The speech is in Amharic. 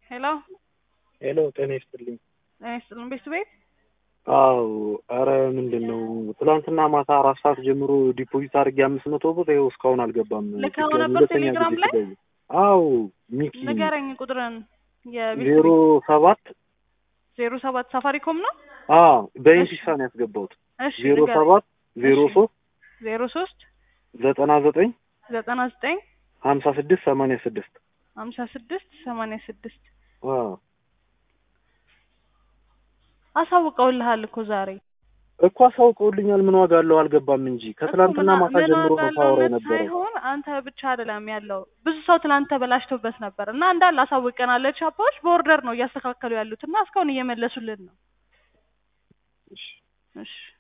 Hello? ሄሎ ጤና ይስጥልኝ። ጤና ቤት አዎ አረ ምንድነው ትላንትና ማታ 4 ሰዓት ጀምሮ ዲፖዚት አድርጌ 500 ብር ይኸው እስካሁን አልገባም። ልካው ነበር ቴሌግራም ላይ? አዎ ሚኪ ንገረኝ ቁጥርን ዜሮ ሰባት 07 ሳፋሪኮም ነው? አዎ በኢንቲሳ ነው ያስገባሁት። እሺ 07 03 03 99 99 56 86 56 86 አዎ አሳውቀውልሃል እኮ ዛሬ እኮ አሳውቀውልኛል። ምን ዋጋ አለው? አልገባም እንጂ ከትላንትና ማታ ጀምሮ ነው ታወራ ነበር። ሳይሆን አንተ ብቻ አይደለም ያለው ብዙ ሰው ትላንት ተበላሽቶበት ነበር እና እንዳለ አሳውቀናል። ቻፓዎች በኦርደር ነው እያስተካከሉ ያሉት እና እስካሁን እየመለሱልን ነው። እሺ